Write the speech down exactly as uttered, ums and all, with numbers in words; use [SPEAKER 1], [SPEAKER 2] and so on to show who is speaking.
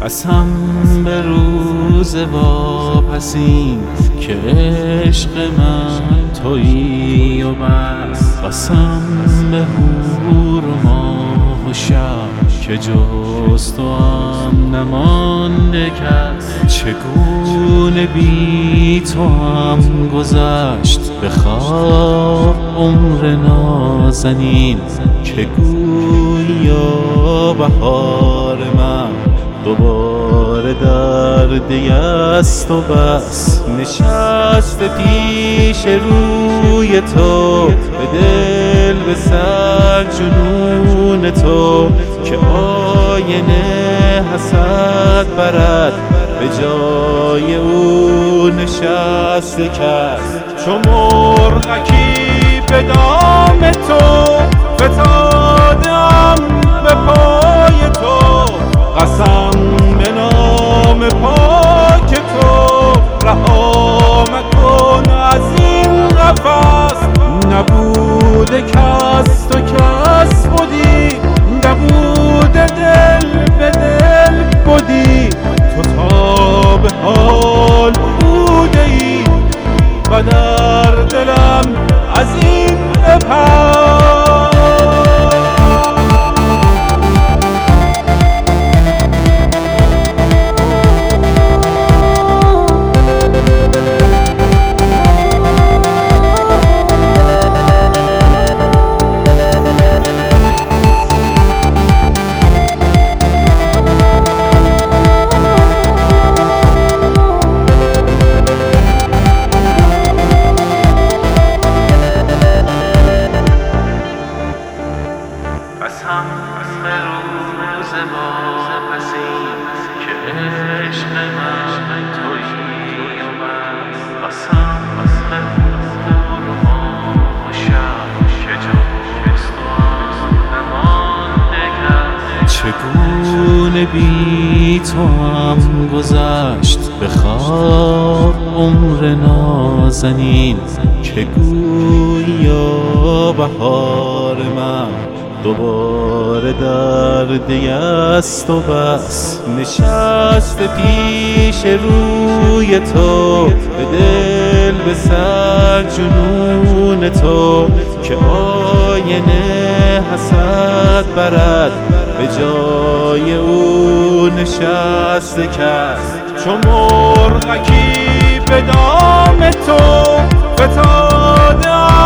[SPEAKER 1] قسم به روز واپسین که عشق من تویی و بس. قسم به هور و ماه و شب که جز تو هم نمانده کس. چگونه بی تو هم گذشت به خواب عمر نازنین که گویا بهار من دوباره درد است و بس. نشسته پیش روی تو به دل به سر جنون تو که آینه حسد برد به جای او نشسته کس. چو مرغکی به دام تو فتادم به پای تو. قسم به نام پاک تو رها مکن از این قفس. نبوده کس تو کس بودی، نبوده دل به دل بودی. تو تا به حال بوده ای و در دلم از این بپر. قسم به روز واپسین که عشق من تویی و بس. قسم به هور و ماه و شب که جز تو هم نمانده کس. چگونه بی تو هم گذشت به خواب عمر نازنین که گویا بهار من دوباره درد است و بس. نشسته پیش روی تو به دل به سر جنون تو که آینه حسد برد به جای او نشسته کس. چو مرغکی به دام تو فتادم